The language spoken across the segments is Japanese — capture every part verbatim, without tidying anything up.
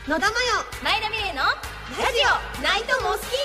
野田真代前田美玲の代ラジオナイトモスキー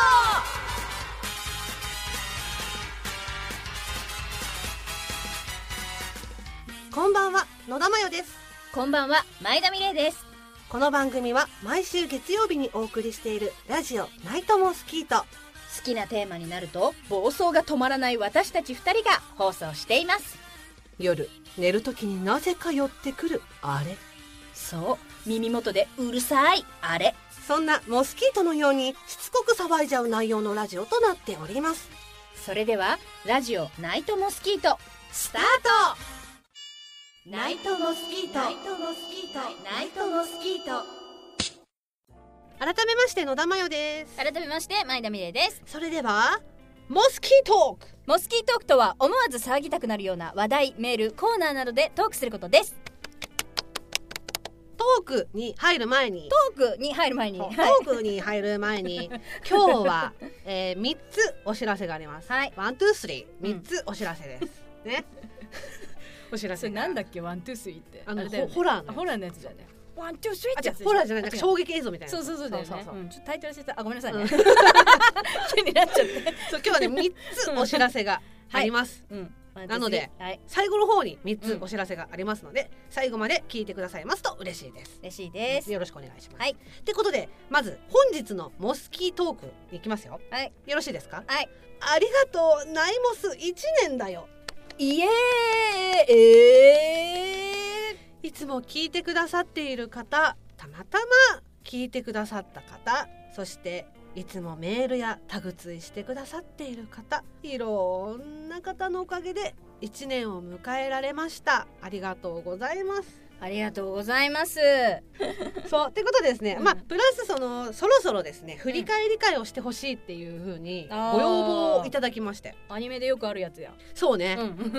ト。こんばんは、野田真代です。 こんばんは、前田美玲です。 この番組は毎週月曜日にお送りしているラジオナイトモスキート。 好きなテーマになると暴走が止まらない私たちふたりが放送しています。 夜寝るときになぜか寄ってくるあれ、 そう、耳元でうるさいあれ、 そんなモスキートのようにしつこく騒いじゃう内容のラジオとなっております。 それではラジオナイトモスキートスタート。 ナイトモスキート、 ナイトモスキート、ナイトモスキート。 改めまして野田真代です。 改めまして前田美玲です。 それではモスキートーク。 モスキートークとは思わず騒ぎたくなるような話題、メール、コーナーなどでトークすることです。 トークに入る前にトークに入る前にトークに入る前に今日は、えー、みっつお知らせがあります。 はい、 ワン、ツー、スリー、みっつお知らせです、うん、ねお知らせ。 それなんだっけ、ワン、ツー、スリーって。 あのあれだよね、 ホラーのホラーのやつじゃね。ワン、ツー、スリーってやつ。 ホラーじゃない、なんか衝撃映像みたいな。 そうそうそうだよね。 そうそうそう、 うん、ちょっとタイトルしてた。あ、ごめんなさいね、 うん、 急になっちゃってそう、今日はねみっつお知らせがあります、 はい、うん、 なので、 はい、 最後の方にみっつお知らせがありますので、うん、最後まで聞いてくださいますと嬉しいです。 嬉しいです。 よろしくお願いします。 はい。 ってことで、まず本日のモスキートークいきますよ。 はい。 よろしいですか？ はい。 ありがとうナイモスいちねんだよ。 イエーイ、えー、いつも聞いてくださっている方、たまたま聞いてくださった方、そしていつもメールやタグツイしてくださっている方、いろんな方のおかげでいちねんを迎えられました。ありがとうございます。 ありがとうございます。 そうってことでですね、うん、まあプラスそのそろそろですね振り返り会をしてほしいっていう風にご要望をいただきまして、 アニメでよくあるやつや。 そうね、うん、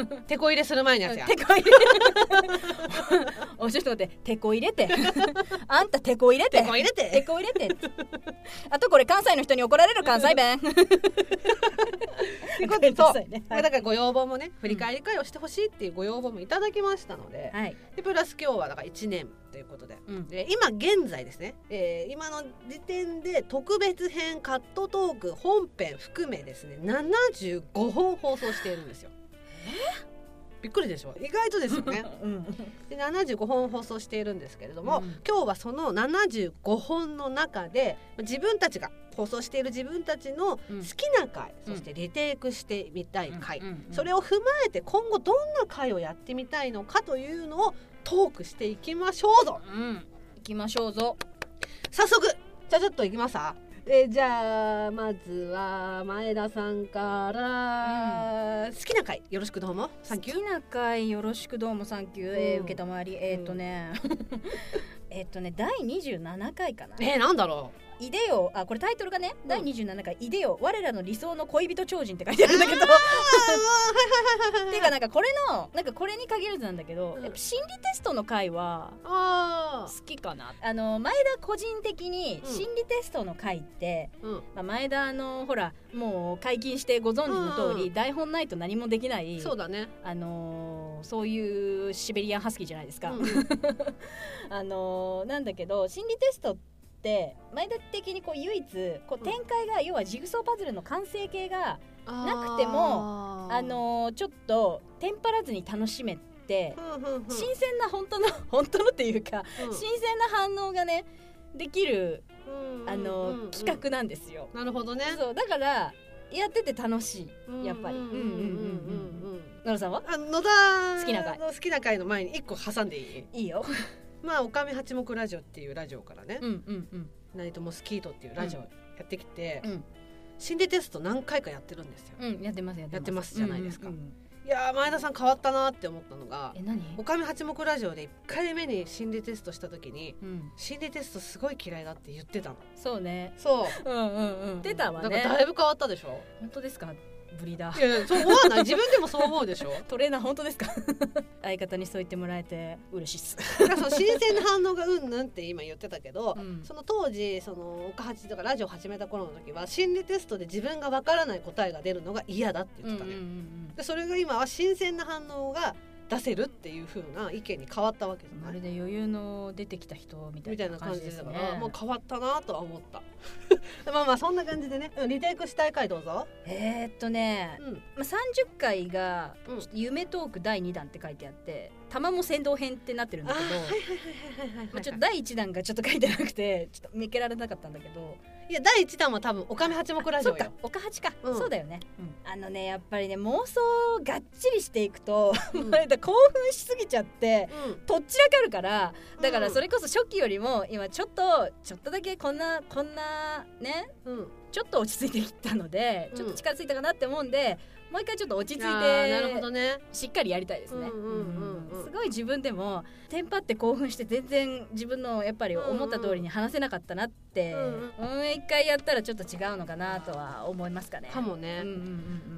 テこ入れする前のやつや。 テこ入れおちょっと待って、テこ入れてあんたテこ入れてテこ入れてテこ入れてあとこれ関西の人に怒られる、関西弁ってことで、そう、ね、 はい、だからご要望もね振り返り会をしてほしいっていうご要望もいただきましたので、はい、でプラス今日はだからいちねんということで、うん、で今現在ですね、えー、今の時点で特別編カットトーク本編含めですねななじゅうごほん放送しているんですよ。えーびっくりでしょ。意外とですよね、うん、でななじゅうごほん放送しているんですけれども、うん、今日はそのななじゅうごほんの中で自分たちが放送している自分たちの好きな回、うん、そしてリテイクしてみたい回、うんうんうん、それを踏まえて今後どんな回をやってみたいのかというのをトークしていきましょうぞ、 うん、いきましょうぞ。 早速じゃあちょっといきますか。えー、じゃあまずは前田さんから、うん、好きな回よろしくどうもサンキュー。 好きな回よろしくどうもサンキュー、うん、えー、受けたまわり、えー、っとね、うん、えっとねだいにじゅうななかいかな。 えー、なんだろう。 いでよ、あ、これタイトルがね、うん、だいにじゅうななかいいでよ我らの理想の恋人超人って書いてあるんだけどっていうかなんかこれのなんかこれに限らずなんだけど、うん、やっぱ心理テストの回は好きかな。あの前田個人的に心理テストの回って、うんまあ、前田のほらもう解禁してご存知の通り、うん、台本ないと何もできない、 そうだね、 あのー、そういうシベリアンハスキーじゃないですか、うん、あのー、なんだけど心理テストってで前田的にこう唯一こう展開が、うん、要はジグソーパズルの完成形がなくても あ, あのー、ちょっとテンパらずに楽しめて、うんうんうん、新鮮な本当の本当のっていうか、うん、新鮮な反応がねできる、うん、あのーうんうん、企画なんですよ。 なるほどね。 そうだからやってて楽しい、やっぱり。野田さんはあ野田好きな回好きな回の前にいっこ挟んでいい？ いいよ。 まあおかみ八目ラジオっていうラジオからね、 うんうんうん、 ナイトモスキートっていうラジオやってきて、うん、心理テスト何回かやってるんですよ、 うん、やってますやってますやってますじゃないですか、 うんうんうん、 いや前田さん変わったなって思ったのが、 え何おかみ八目ラジオでいっかいめに心理テストした時に、うん、心理テストすごい嫌いだって言ってたの。 そうね、 そううんうんうん言ってたわね。 なんかだいぶ変わったでしょ。 本当ですか？ブリーダー。 いやいやそう思わない？自分でもそう思うでしょ。 トレーナー本当ですか？相方にそう言ってもらえて嬉しいっす。 だからその新鮮な反応がうんぬんって今言ってたけど、うん、その当時その岡八とかラジオ始めた頃の時は心理テストで自分がわからない答えが出るのが嫌だって言ってたね、うんうんうんうん、でそれが今は新鮮な反応が出せるっていう風な意見に変わったわけじゃない。 まるで余裕の出てきた人みたいな感じですね。 みたいな感じだからもう変わったなとは思ったまあまあそんな感じでね、リテイクしたい回どうぞ。 えー、っとね、うんまあ、さんじゅっかいが夢トークだいにだんって書いてあって、玉も先導編ってなってるんだけど、ちょっとだいいちだんがちょっと書いてなくてちょっと見けられなかったんだけど、 いやだいいちだんは多分おかめ八目ラジオよ。 そっか、おかはちか、うん、そうだよね、うん、あのねやっぱりね妄想がっちりしていくと、うん、興奮しすぎちゃって、うん、とっちらかるから、だからそれこそ初期よりも今ちょっとちょっとだけこんなこんなね、うん、ちょっと落ち着いてきたので、ちょっと力ついたかなって思うんで、もう一回ちょっと落ち着いて、 なるほどね、 しっかりやりたいですね。すごい自分でもテンパって興奮して全然自分のやっぱり思った通りに話せなかったなって、うんうん、もう一回やったらちょっと違うのかなとは思いますかね。 かもね、うんうんうん、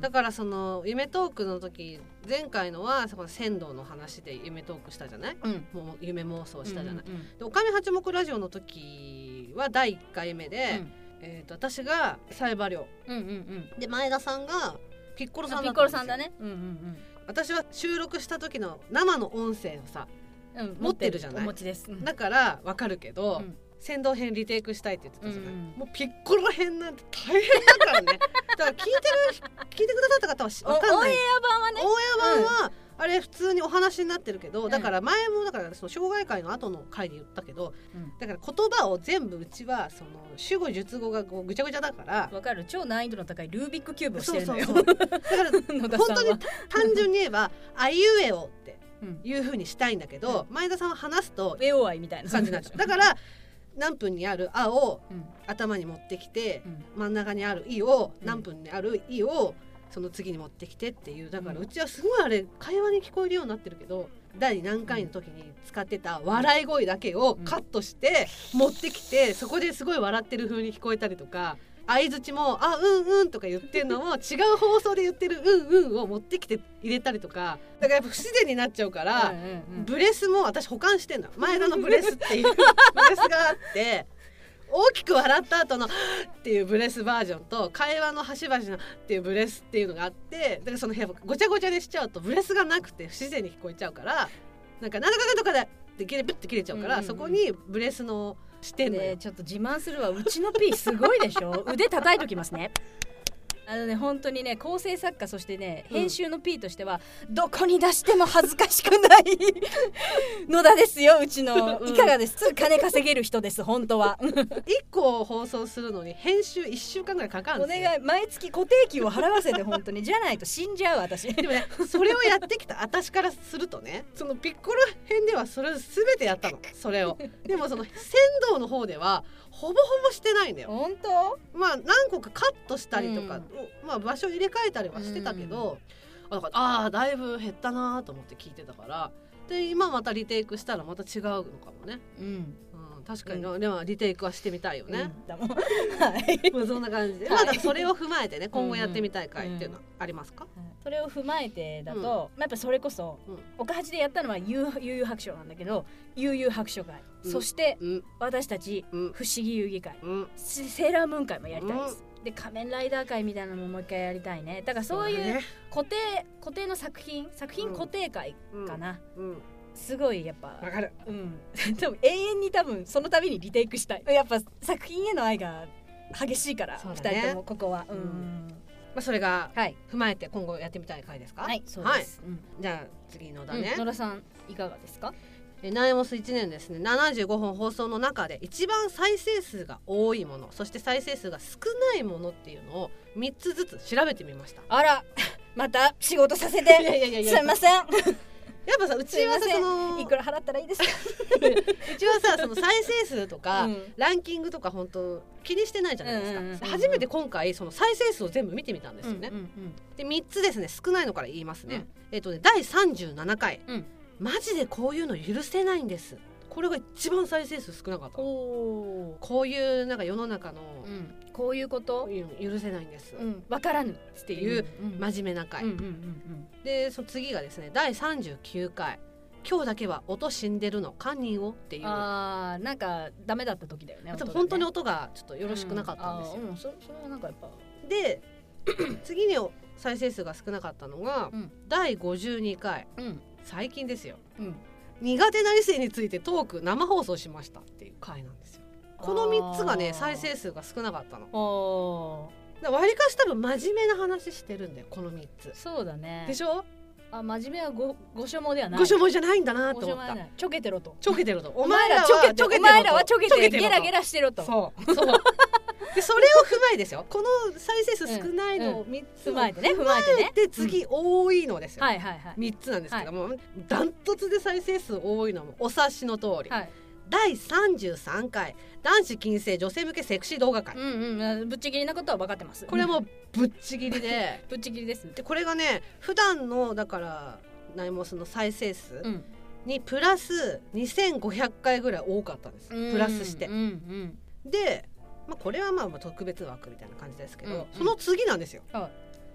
だからその夢トークの時、前回のはそこの仙道の話で夢トークしたじゃない、うん、もう夢妄想したじゃない、うんうんうん、でおかみ八目ラジオの時はだいいっかいめで、うんえー、と私がサイバリョウ、うんうんうん、で前田さんがピッコロさんだったんですよ。ピッコロさんだね、うんうんうん、私は収録した時の生の音声をさ、うん、持ってるじゃない。 お持ちです、うん、 だから分かるけど、うん、先導編リテイクしたいって言ってたじゃない、うんうん、もうピッコロ編なんて大変だからねだから聞いてる聞いてくださった方は分かんない。 オンエア版はね、 オンエア版は、うんあれ普通にお話になってるけど、だから前もだからその障害会の後の回で言ったけど、うん、だから言葉を全部うちはその主語述語がこうぐちゃぐちゃだから。 わかる、超難易度の高いルービックキューブをしてるのよ。 そうそうそうだから本当に単純に言えばあいうえおっていう風にしたいんだけど、うん、前田さんは話すとえおあいみたいな感じになっちゃう。だから何分にあるあを頭に持ってきて、うん、真ん中にあるいを何分にあるいをその次に持ってきてっていう。だからうちはすごいあれ会話に聞こえるようになってるけど、だい何回の時に使ってた笑い声だけをカットして持ってきて、そこですごい笑ってる風に聞こえたりとか、相づちもあうんうんとか言ってるのも違う放送で言ってるうんうんを持ってきて入れたりとか、だからやっぱ不自然になっちゃうから、うんうんうん、ブレスも私保管してんの。前田のブレスっていうブレスがあって大きく笑った後のっていうブレスバージョンと会話の端々のっていうブレスっていうのがあって、だからその部屋ごちゃごちゃでしちゃうとブレスがなくて不自然に聞こえちゃうから、なんかなんとかとかでって切れプッて切れちゃうから、うんうんうん、そこにブレスのしてんのよ。 ちょっと自慢するわ、うちの P すごいでしょ腕叩いときますね。あのね本当にね構成作家そしてね編集の P としては、うん、どこに出しても恥ずかしくない野田ですようちの、うん、いかがです？金稼げる人です本当は。 いっこ放送するのに編集いっしゅうかんぐらいかかるんですよ。 お願い、毎月固定給を払わせて本当にじゃないと死んじゃう私。 でもねそれをやってきた私からするとね、そのピッコロ編ではそれ全てやったのそれを。でもその仙道の方ではほぼほぼしてないんだよ。 本当？ まあ何個かカットしたりとか、うんまあ、場所入れ替えたりはしてたけど、うん、だからああだいぶ減ったなと思って聞いてたから、で今またリテイクしたらまた違うのかもね、うんうん、確かに、うん、でもリテイクはしてみたいよね、うん、はい、もうそんな感じで、はい、まあ、それを踏まえてね今後やってみたい回っていうのはありますか？ うんうん、それを踏まえてだと、うんまあ、やっぱそれこそ、うん、岡八でやったのは悠々白書なんだけど、悠々白書会、うん、そして、うん、私たち、うん、不思議遊戯会、うん、セーラームーン会もやりたいです、うん、で仮面ライダー会みたいなのももう一回やりたいね。だからそういう固定、ね、固定の作品作品固定会かな、うんうん、すごいやっぱわかる、 うん、多分永遠に多分その度にリテイクしたい。やっぱ作品への愛が激しいから、ね、ふたりともここは、うんうんまあ、それが踏まえて今後やってみたい回ですか？ はいそうです、はいうん、 じゃあ次のだね、 うん、野田さんいかがですか？ ナイモスいちねんですね、ななじゅうごほん放送の中で一番再生数が多いもの、そして再生数が少ないものっていうのをみっつずつ調べてみました。 あらまた仕事させていやいやいやいやすいません。やっぱさうちはさそのいくら払ったらいいですか？ うちはさその再生数とか、うん、ランキングとか本当気にしてないじゃないですか、うんうんうん、初めて今回その再生数を全部見てみたんですよね、うんうんうん、でみっつですね、少ないのから言いますね、うん、えっとねだいさんじゅうななかい、うんマジでこういうの許せないんです。これが一番再生数少なかった。おこういうなんか世の中の、 うん、こういうこと許せないんです、 うん、分からぬっていう真面目な回、うんうんうんうん、でその次がですねだいさんじゅうきゅうかい、今日だけは音死んでるの堪忍をっていう、 あーなんかダメだった時だよね。 多分本当に音がちょっとよろしくなかったんですよ、 うん、あ、うん、そ, それはなんかやっぱで次に再生数が少なかったのが、うん、だいごじゅうにかい、うん最近ですよ、 うん、 苦手な異性についてトーク生放送しましたっていう回なんですよ。このみっつがね再生数が少なかったの。わりかし多分真面目な話してるんだよこのみっつ。 そうだね。 でしょ。 あ、真面目はごごしょもではない。 ごしょもじゃないんだなと思った。 ちょけてろと。 ちょけてろと。お前らはちょけてろと。お前らはちょけてゲラゲラしてろと。 そうそう。でそれを踏まえですよ。この再生数少ないのをみっつ踏まえてね。踏まえてね。 で次多いのですよ。 はいはいはい。 みっつなんですけども、ダントツで再生数多いのもお察しの通り。だいさんじゅうさんかい男子禁制女性向けセクシー動画会、 うんうん、ぶっちぎりなことは分かってます。 これはもうぶっちぎりでぶっちぎりですね。 でこれがね普段のだからナイモスの再生数にプラスにせんごひゃっかいぐらい多かったんです、うん、プラスして、うんうん、で、まあ、これはまあまあ特別枠みたいな感じですけど、うんうん、その次なんですよ、はい、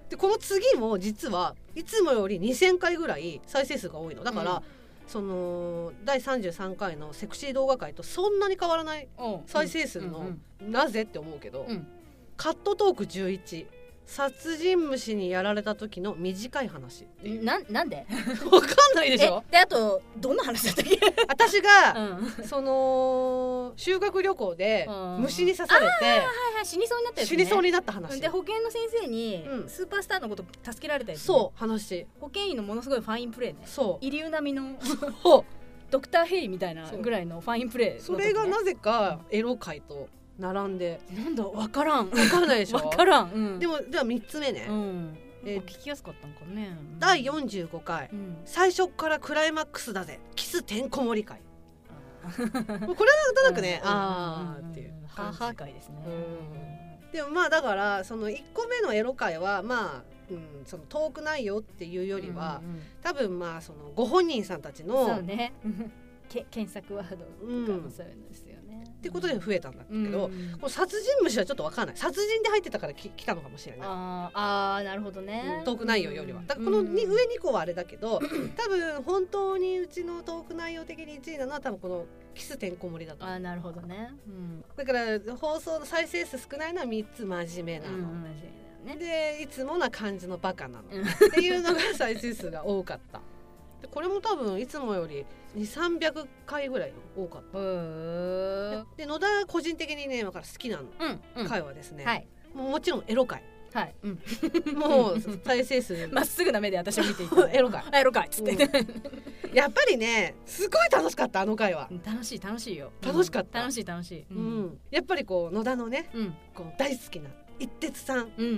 でこの次も実はいつもよりにせんかいぐらい再生数が多いのだから、うん、そのだいさんじゅうさんかいのセクシー動画界とそんなに変わらない再生数の、うんうん、なぜって思うけど、うん、カットトークじゅういち、殺人虫にやられた時の短い話な, なんでわかんないでしょ。 であとどんな話だったっけ私が、うん、その修学旅行で虫に刺されて、はいはい、死にそうになったやつね。 死にそうになった話で保健の先生にスーパースターのこと助けられたやつ、ね、 そう話。 保健医のものすごいファインプレーね。 そうイリュウ並みのそうドクターヘイみたいなぐらいのファインプレー、ね、 それがなぜかエロ界と並んで、 なんだ分からん分からないでしょ分からん、うん、 でもではみっつめね、 うん、えー、聞きやすかったんかね。 だいよんじゅうごかい、うん、最初からクライマックスだぜキスてんこ盛り会これはなんとなくね、うん、あーっていうハーハー会ですね、 うん、でもまあだからそのいっこめのエロ会はまあ、うん、そのトーク内容っていうよりは、うんうん、多分まあそのご本人さんたちのそうねけ検索ワードとかもそういうのですよね、 うん、ってことで増えたんだけど、うん、この殺人虫はちょっと分かんない。殺人で入ってたからき来たのかもしれない。 ああなるほどね、 うん、トーク内容よりはだからこのに、うん、上にこはあれだけど多分本当にうちのトーク内容的にいちいなのは多分このキスてんこ盛りだと。 あなるほどね、うん、 だから放送の再生数少ないのはみっつ真面目なの、うん、真面目だよね。でいつもな感じのバカなの、うん、っていうのが再生数が多かったでこれも多分いつもよりにせんさんびゃっかいぐらい多かった。で野田個人的にね今から好きな回はですね、うんうんはい、もうもちろんエロ回、 はいうん、 もう再生数まっすぐな目で私を見ていたエロ回エロ回っつって、 うん、やっぱりねすごい楽しかったあの回は。 楽しい楽しいよ楽しかった、 うん、楽しい楽しい、 うんうん、やっぱりこう野田のね、うん、こう大好きな一徹さん、うんうんうん、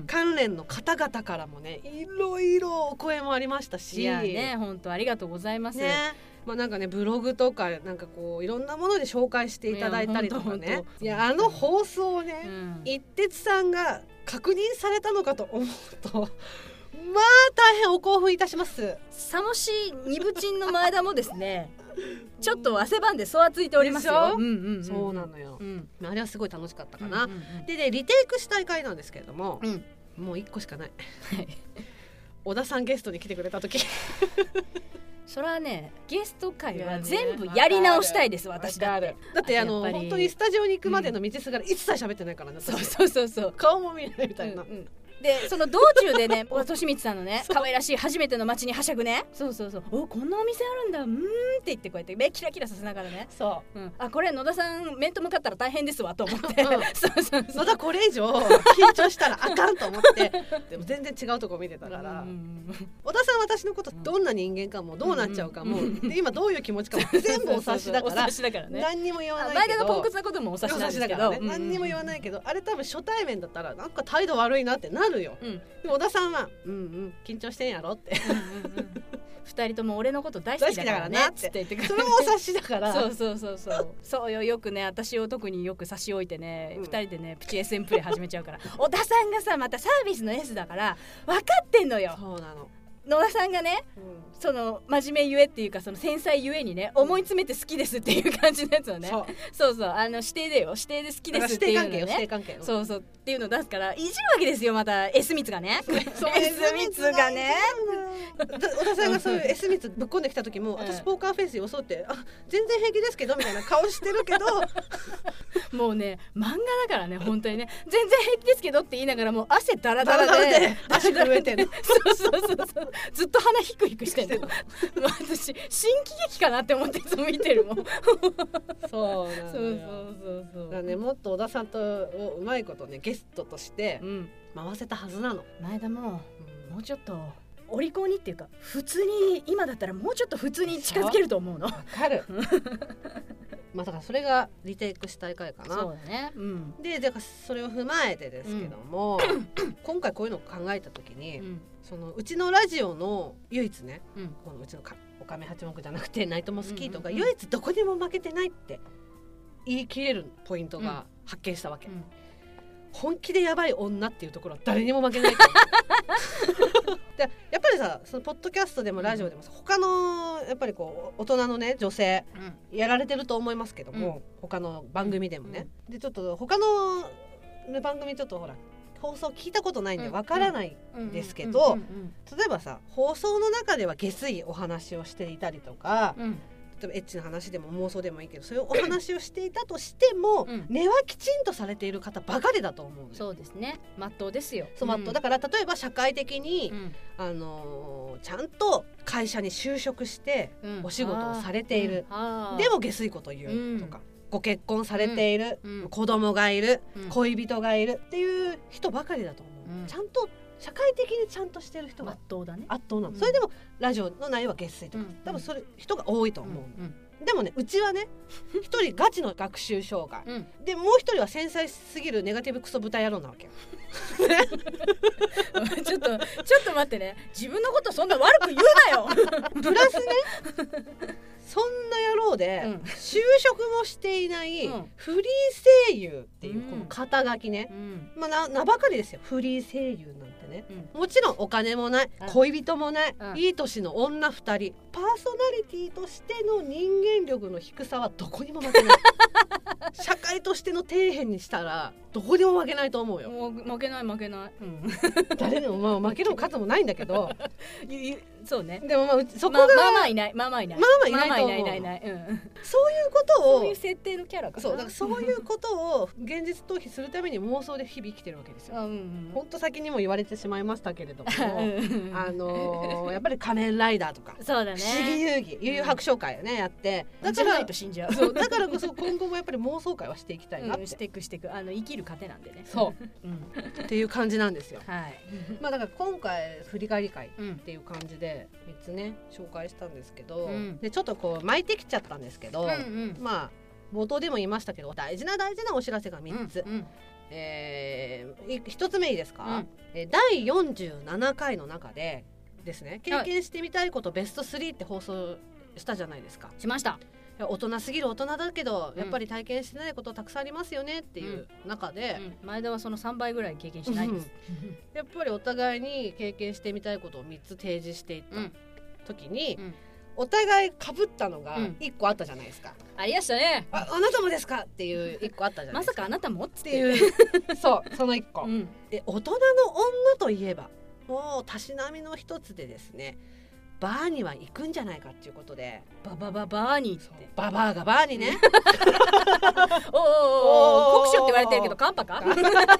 関連の方々からもねいろいろお声もありましたし、 いやね本当ありがとうございます、ねまあ、なんかねブログとかなんかこういろんなもので紹介していただいたりとかね、いやあの放送をね、うん、一徹さんが確認されたのかと思うとまあ大変お興奮いたします。 さもし二部鎮の前田もですねちょっと汗ばんでそわついておりますよ、うんうんうん、 そうなのよ、うん、あれはすごい楽しかったかな、うんうんうん、でねリテイクしたい回なんですけれども、うん、もういっこしかない、はい、小田さんゲストに来てくれた時それはねゲスト会は全部やり直したいです、ね、私だってだってあの本当にスタジオに行くまでの道すがら一切喋ってないからね、うん、 そうそうそうそう顔も見ないみたいな、うんうんでその道中でね利光さんのね可愛らしい初めての街にはしゃぐねそうそうそうおこんなお店あるんだうーんって言ってこうやって目キラキラさせながらねそう、 うん、あこれ野田さん面と向かったら大変ですわと思って、うん、そうそうそう野田これ以上緊張したらあかんと思ってでも全然違うとこ見てたから、うん、小田さん私のことどんな人間かもどうなっちゃうかも、うん、で今どういう気持ちかも全部お察しだからお察しだからね何にも言わないけど前田がポンコツなこともお察しなんですけど、ねうん、何にも言わないけどあれ多分初対面だったらなんか態度悪いなってなるよ、うん小田さんはうんうん緊張してんやろってうんうん、うん、ふたりとも俺のこと大好きだからねって言ってくるそれもお察しだからそうそうそうそうそうよよくね私を特によく差し置いてね、うん、ふたりでねプチ エスエム プレイ始めちゃうから小田さんがさまたサービスの S だから分かってんのよ。 そうなの野田さんがね、うん、その真面目ゆえっていうかその繊細ゆえにね思い詰めて好きですっていう感じのやつをね、うん、そうそうそうあの指定でよ指定で好きですっていうのね指定関係そうそうっていうのを出すからいじるわけですよまた S 密がねそう S 密がね小田さんがそういう S 密ぶっこんできた時も、うん、私ポーカーフェイス装ってあ全然平気ですけどみたいな顔してるけどもうね漫画だからね本当にね全然平気ですけどって言いながらもう汗だらだらで足震えてるそうそうそうそうずっと鼻ヒクヒクしてるの私新喜劇かなって思っていつも見てるもんそうなんだよ。 そうそうそうそうだからねもっと小田さんとをうまいことねゲストとして回せたはずなの。 前田も、うん、もうちょっとお利口にっていうか普通に今だったらもうちょっと普通に近づけると思うの。わかるまあだからそれがリテイクしたい回かな。 そうだね、うん、でだからそれを踏まえてですけども、うん、今回こういうのを考えた時に、うん、そのうちのラジオの唯一ね、うん、このうちのかおかめ八目じゃなくてナイトモスキートが唯一どこにも負けてないって言い切れるポイントが発見したわけ、うん、本気でやばい女っていうところは誰にも負けないでやっぱりさそのポッドキャストでもラジオでもさ、うん、他のやっぱりこう大人のね女性、うん、やられてると思いますけども、うん、他の番組でもね、うん、でちょっと他の番組ちょっとほら放送聞いたことないんでわからないんですけど、例えばさ放送の中では下水お話をしていたりとか、うん、例えばエッチな話でも妄想でもいいけどそういうお話をしていたとしても、うん、根はきちんとされている方ばかりだと思う、ね、 そうですねまっとうですよ。 そうまっとう、うん、だから例えば社会的に、うん、あのー、ちゃんと会社に就職してお仕事をされている、うん、でも下水こと言うとか、うんご結婚されている、うん、子供がいる、うん、恋人がいるっていう人ばかりだと思う、うん、ちゃんと社会的にちゃんとしてる人が圧倒だね圧倒なの、うん、それでもラジオの内容は月水とか、うん、多分それ人が多いと思う、うんうん、でもねうちはね一人ガチの学習障害、うん、でもう一人は繊細すぎるネガティブクソ豚野郎なわけよちょっとちょっと待ってね自分のことそんな悪く言うなよプラスねそんな野郎で、うん、就職もしていないフリー声優っていうこの肩書きね、うん、まあ な, 名ばかりですよフリー声優なんてね、うん、もちろんお金もない、うん、恋人もない、うん、いい年の女ふたりパーソナリティとしての人間力の低さはどこにも負けない社会としての底辺にしたらどこにも負けないと思うよ。 もう負けない負けない、うん、 誰でも、まあ、負けるも勝つもないんだけどそうねでもまあそこが、 ま、まあまあいないまあまあいないまあまあいないと思ういないいない、うん、 そういうことをそういう設定のキャラかなそうだからそういうことを現実逃避するために妄想で日々生きてるわけですよ。ほんと先にも言われてしまいましたけれどもあのー、やっぱり仮面ライダーとかそうだね不思議遊戯悠々白書会をねやってだからないと死んじゃうそうだからこそ今後もやっぱり妄想会はしていきたいなって、うん、 していくしていくあの生きる糧なんでねそう、うん、っていう感じなんですよ、はい、まあだから今回振り返り会っていう感じでみっつね紹介したんですけど、うん、でちょっとこう巻いてきちゃったんですけど、うんうん、まあ冒頭でも言いましたけど大事な大事なお知らせがみっつ、うんうんえー、ひとつめいいですか、うんえー、だいよんじゅうななかいの中でですね経験してみたいことベストスリーって放送したじゃないですか。 しました。 大人すぎる大人だけど、うん、やっぱり体験してないことたくさんありますよねっていう中で、 うんうん、前田はそのさんばいぐらい経験しないです、 うん、やっぱりお互いに経験してみたいことをみっつ提示していった時に、うんうん、お互い被ったのがいっこあったじゃないですか、 うん、ありましたね。 あ, あなたもですかっていういっこあったじゃないですかまさかあなたもっていうそうそのいっこ、うん、で大人の女といえばもうたしなみの一つでですねバーには行くんじゃないかっていうことでババババーにってババーがバーにねおおおお酷暑って言われてるけど寒波か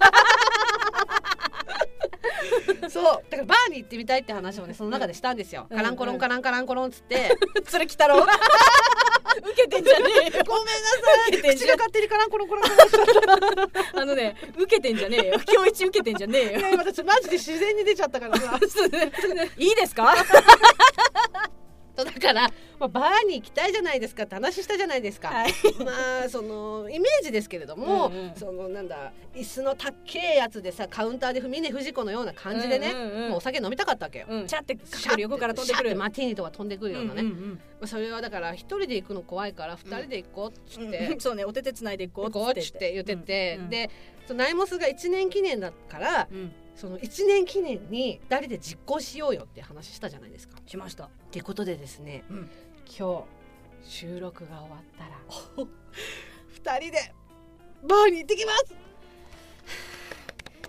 そうだからバーに行ってみたいって話をねその中でしたんですよ、うん、カランコロンカランカランコロンっつってそれ来たろ受けてんじゃねえよごめんなさい口が勝手にカランコロンコロンコロンしちゃったあのね受けてんじゃねえよ今日一受けてんじゃねえよいや私マジで自然に出ちゃったからさいいですかだから、まあ、バーに行きたいじゃないですかって話したじゃないですか、はい、まあそのイメージですけれども、うんうん、そのなんだ椅子のたっけえやつでさカウンターで峰不二子のような感じでね、うんうんうん、もうお酒飲みたかったわけよ、 うん、シャって横から飛んでくるマティーニとか飛んでくるようなね、うんうんうんまあ、それはだから一人で行くの怖いから二人で行こうっつって、 うんうん、そうねお手手つないで行こうっつって言ってて、うんうん、でそのナイモスがいちねん記念だから、うんそのいちねん記念にふたりで実行しようよって話したじゃないですか。 しました。 っていうことでですね、うん、今日収録が終わったらふたりでバーに行ってきます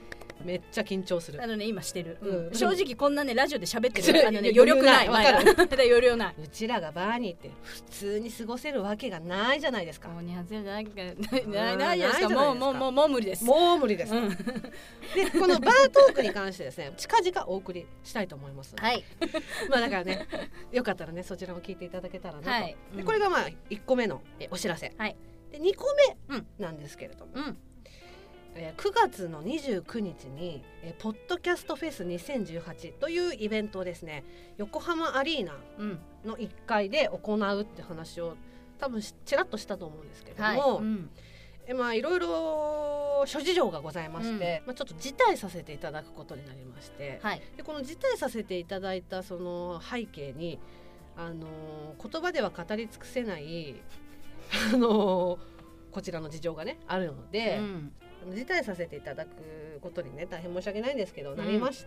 めっちゃ緊張する。 あのね今してる、 うん、 正直こんなねラジオで喋ってるあのね余力ないわかる余量ない。 うちらがバーに行って普通に過ごせるわけがないじゃないですか。 もうに発じゃないないないですか。もうもうもうもう無理です。 もう無理です、うん、でこのバートークに関してですね近々お送りしたいと思います。 はいまあだからねよかったらねそちらも聞いていただけたらなと、はい、 うん、 でこれがまあいっこめのお知らせ、 はい、 でにこめなんですけれども、うんえー、くがつのにじゅうくにちに、えー、ポッドキャストフェスにせんじゅうはちというイベントをですね横浜アリーナのいっかいで行うって話を多分ちらっとしたと思うんですけども、はい、うん、えまあいろいろ諸事情がございまして、うん、まあ、ちょっと辞退させていただくことになりまして、はい、でこの辞退させていただいたその背景に、あのー、言葉では語り尽くせないあのー、こちらの事情がねあるので、うん、辞退させていただくことにね大変申し訳ないんですけど、うん、なりまして、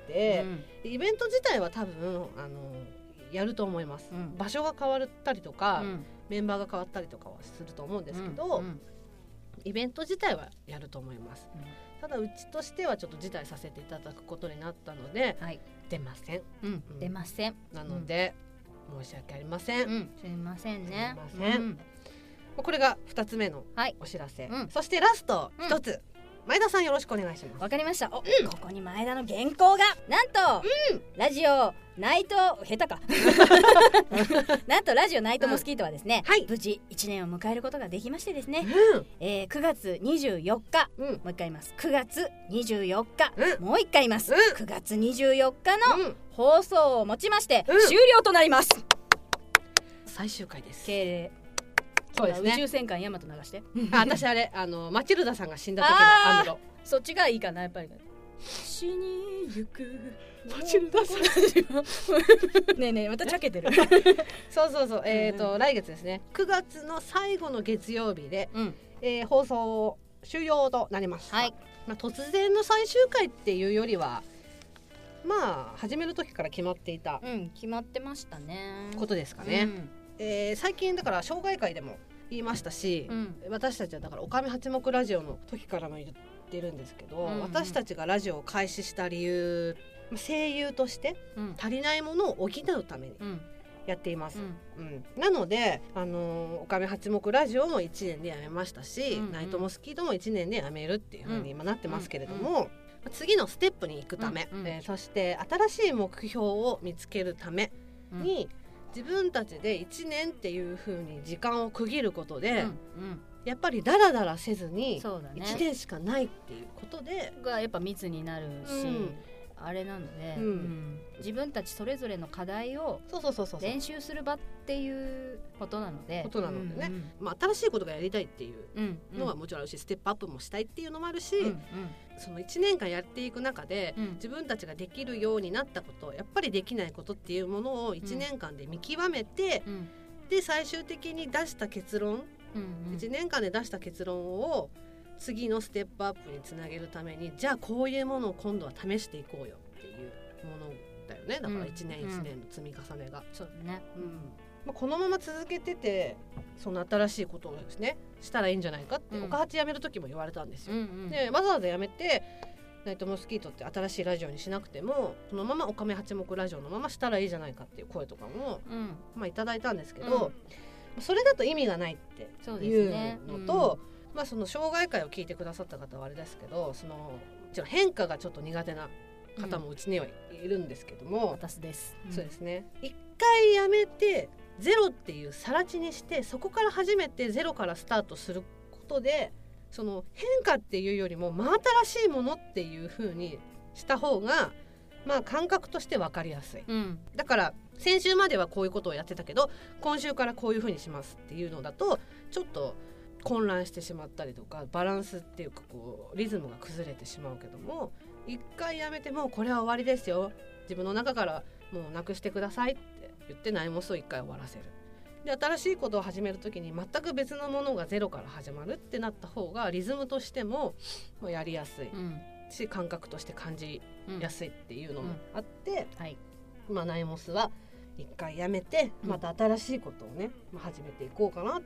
うん、イベント自体は多分、あのー、やると思います、うん、場所が変わったりとか、うん、メンバーが変わったりとかはすると思うんですけど、うんうん、イベント自体はやると思います、うん、ただうちとしてはちょっと辞退させていただくことになったので、はい、出ません、 うんうん、出ません。 なので、うん、申し訳ありません、うん、 すいませんね。 すいません、うん、これがふたつめのお知らせ、はい、うん、そしてラストひとつ、うん、前田さんよろしくお願いします。 わかりました。お、うん、ここに前田の原稿がなんと、うん、ラジオナイト下手かなんとラジオナイトモスキートはですね、うん、はい、無事いちねんを迎えることができましてですね、うん、えー、くがつにじゅうよっか、うん、もう一回言います。くがつにじゅうよっか、うん、もう一回言います、うん、くがつにじゅうよっかの放送をもちまして、うん、終了となります。 最終回です。 敬礼。そうですね、宇宙戦艦ヤマト流してあ、私あれあのマチルダさんが死んだ時のアンドロ、 そっちがいいかなやっぱり。死にゆくマチルダさんねえねえまたちゃけてるそうそうそう、えーと、うん、来月ですねくがつの最後の月曜日で、うん、えー、放送終了となります、はい、まあ、突然の最終回っていうよりはまあ始める時から決まっていた、 うん、決まってましたねことですかね、うん、えー、最近だから障害会でも言いましたし、うん、私たちはだからおかみ八目ラジオの時からも言ってるんですけど、うんうん、私たちがラジオを開始した理由、声優として足りないものを補うためにやっています、うんうん、なので、あのー、おかみ八目ラジオもいちねんでやめましたし、うんうん、ナイトモスキートもいちねんでやめるっていう風に今なってますけれども、うんうんうん、次のステップに行くため、うんうん、えー、そして新しい目標を見つけるために、うん、自分たちでいちねんっていう風に時間を区切ることで、うんうん、やっぱりダラダラせずにいちねんしかないっていうことで、 がやっぱ密になるし、うん、あれなので、うんうん、自分たちそれぞれの課題を練習する場っていうことなのでことなのでね、うんうん、まあ、新しいことがやりたいっていうのはもちろんあるし、ステップアップもしたいっていうのもあるし、うんうん、そのいちねんかんやっていく中で、うん、自分たちができるようになったこと、やっぱりできないことっていうものをいちねんかんで見極めて、うん、で最終的に出した結論、うんうん、いちねんかんで出した結論を次のステップアップにつなげるために、じゃあこういうものを今度は試していこうよっていうものだよね。だからいちねんいちねんの積み重ねが、うん、 そうだね、うん、 まあ、このまま続けててその新しいことをですねしたらいいんじゃないかって、うん、岡八辞める時も言われたんですよ、うんうん、でわざわざ辞めてナイトモスキートって新しいラジオにしなくてもこのままおかめ八目ラジオのまましたらいいじゃないかっていう声とかも、うん、まあいただいたんですけど、うん、それだと意味がないっていうのと、まあ、その障害会を聞いてくださった方はあれですけど、その変化がちょっと苦手な方もうちにはいるんですけども、 うん、私です、 うん、そうですね、一回やめてゼロっていう更地にして、そこから初めてゼロからスタートすることで、その変化っていうよりも真新しいものっていう風にした方がまあ感覚として分かりやすい、うん、だから先週まではこういうことをやってたけど今週からこういう風にしますっていうのだとちょっと混乱してしまったりとか、バランスっていうかこうリズムが崩れてしまうけども、一回やめてもうこれは終わりですよ、自分の中からもうなくしてくださいって言ってナイモスを一回終わらせる。で新しいことを始めるときに全く別のものがゼロから始まるってなった方がリズムとしてももうやりやすい、うん、し感覚として感じやすいっていうのもあって、うんうん、はい、まあ、ナイモスは一回やめてまた新しいことをね、まあ、始めていこうかなって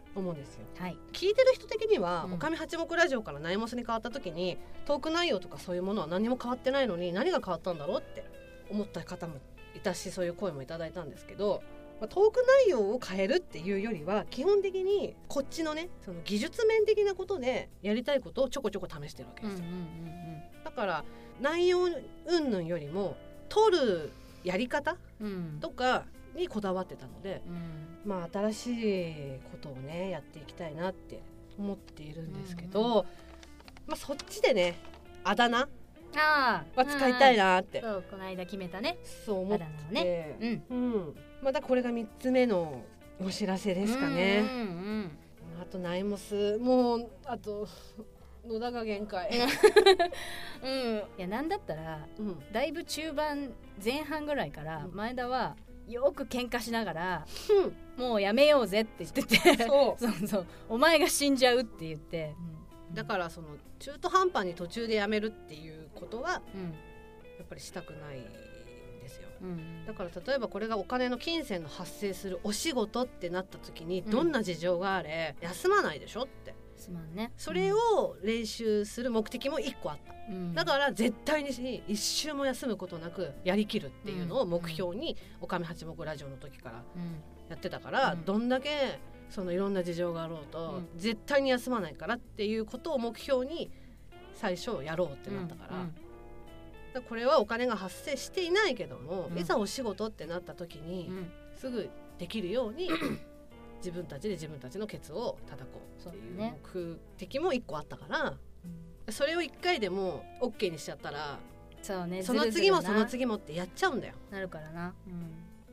思うんですよ、 はい、 聞いてる人的には、うん、おかみ八目ラジオからナイモスに変わった時にトーク内容とかそういうものは何も変わってないのに何が変わったんだろうって思った方もいたし、そういう声もいただいたんですけど、トーク内容を変えるっていうよりは基本的にこっちのねその技術面的なことでやりたいことをちょこちょこ試してるわけですよ、うんうんうんうん、だから内容云々よりも撮るやり方とかにこだわってたので、うん、まあ新しいことをねやっていきたいなって思っているんですけど、うんうん、まあそっちでねあだ名は使いたいなって、 そうこの間決めたねそう思って、ねうんうんまたこれがみっつめのお知らせですかね、うんうんうん、あとナイモスもうあと野田が限界、 うん、いやなんだったら、うん、だいぶ中盤前半ぐらいから前田はよく喧嘩しながら、うん、もうやめようぜって言っててそうそうそうお前が死んじゃうって言って、 うん、だからその中途半端に途中でやめるっていうことは、うん、やっぱりしたくないですよ、うん、だから例えばこれがお金の金銭の発生するお仕事ってなった時にどんな事情があれ、うん、休まないでしょってすまんね、 それを練習する目的もいっこあった、うん、だから絶対に一週も休むことなくやりきるっていうのを目標におかみ八目ラジオの時からやってたから、うん、どんだけそのいろんな事情があろうと、うん、絶対に休まないからっていうことを目標に最初やろうってなったから、うんうん、だからこれはお金が発生していないけども、うん、いざお仕事ってなった時に、うん、すぐできるように自分たちで自分たちのケツを叩こうっていう目的もいっこあったから、うん、それをいっかいでも OK にしちゃったらそう、ね、 その次もその次もってやっちゃうんだよ。 なるからな、うん、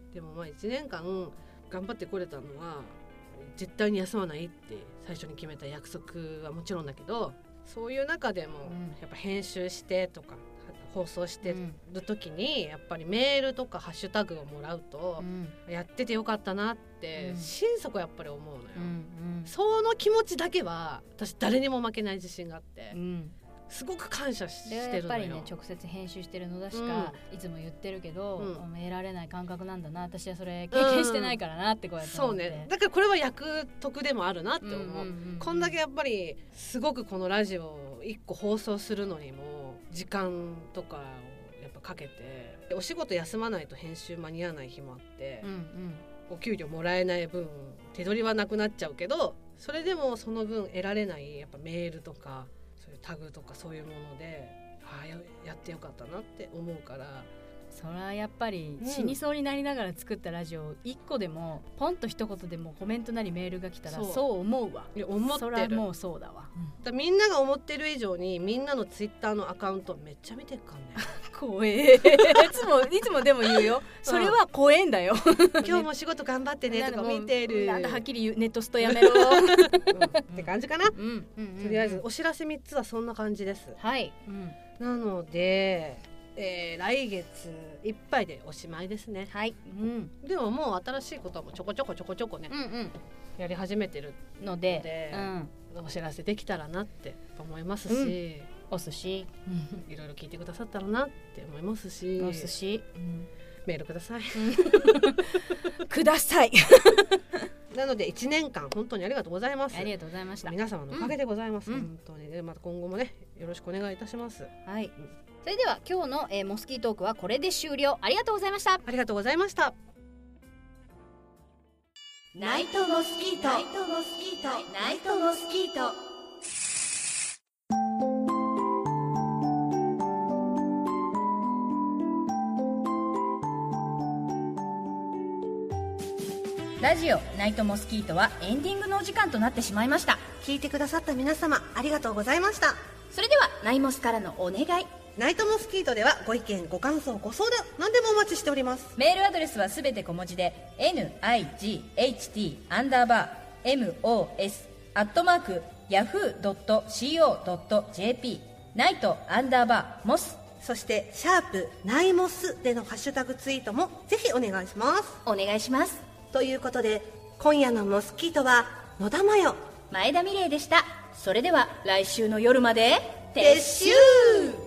でもまあいちねんかん頑張ってこれたのは絶対に休まないって最初に決めた約束はもちろんだけど、そういう中でもやっぱ編集してとか放送してる時にやっぱりメールとかハッシュタグをもらうと、うん、やっててよかったなって心底やっぱり思うのよ、うんうん、その気持ちだけは私誰にも負けない自信があって、うん、すごく感謝してるのよ。 やっぱりね直接編集してるのだしか、うん、いつも言ってるけど、うん、得られない感覚なんだな、私はそれ経験してないからなってこうやって思って、うん、そうね、 だからこれは役得でもあるなって思う、うんうんうんうん、こんだけやっぱりすごくこのラジオをいっこ放送するのにも時間とかをやっぱかけて、お仕事休まないと編集間に合わない日もあって、うんうん、お給料もらえない分手取りはなくなっちゃうけど、それでもその分得られないやっぱメールとかそういうタグとかそういうもので、ああ や, やってよかったなって思うから、 それはやっぱり死にそうになりながら作ったラジオいっこでもポンと一言でもコメントなりメールが来たらそう思うわ。 いや思ってる。 それはもうそうだわ、 うん、だみんなが思ってる以上にみんなのツイッターのアカウントめっちゃ見てるからね怖えいつもいつもでも言うよそれは怖えんだよ今日も仕事頑張ってねとか見てる、 なんだはっきり言うネットストやめろ、 うん、って感じかな、うんうんうんうん、とりあえずお知らせみっつはそんな感じです。 はい、うん、 なのでえー、来月いっぱいでおしまいですね。 はい、うん、 でももう新しいこともちょこちょこちょこちょこね、うんうん、やり始めてるので、のでうん、お知らせできたらなって思いますし、うん、 お寿司いろいろ聞いてくださったらなって思いますし、 お寿司、うん、 メールくださいくださいなのでいちねんかん本当にありがとうございます。 ありがとうございました。 皆様のおかげでございます、うん、本当に、ね、また今後もねよろしくお願いいたします。 はい、うん、それでは今日の、えー、モスキートークはこれで終了。ありがとうございました。 ありがとうございました。 ナイトモスキート、ナイトモスキート、ナイトモスキート。 ラジオナイトモスキートはエンディングのお時間となってしまいました。 聞いてくださった皆様ありがとうございました。 それではナイモスからのお願い。 ナイトモスキートではご意見ご感想ご相談何でもお待ちしております。 メールアドレスはすべて小文字で ナイト アンダーバー モス アットマーク ヤフー ドット コー ドット ジェーピー ナイト アンダーバー モス、 そしてシャープナイモスでのハッシュタグツイートもぜひお願いします。 お願いします。 ということで今夜のモスキートは野田真代、 前田美玲でした。それでは来週の夜まで撤収。